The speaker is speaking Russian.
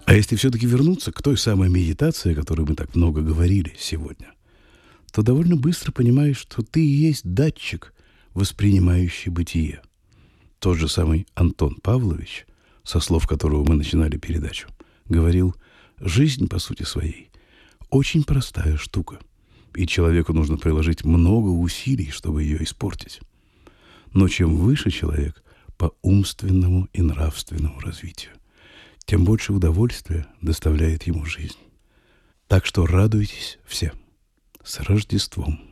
А если все-таки вернуться к той самой медитации, о которой мы так много говорили сегодня, то довольно быстро понимаешь, что ты и есть датчик, воспринимающий бытие. Тот же самый Антон Павлович, со слов которого мы начинали передачу, говорил: жизнь, по сути своей, очень простая штука, и человеку нужно приложить много усилий, чтобы ее испортить. Но чем выше человек по умственному и нравственному развитию, тем больше удовольствия доставляет ему жизнь. Так что радуйтесь все. С Рождеством!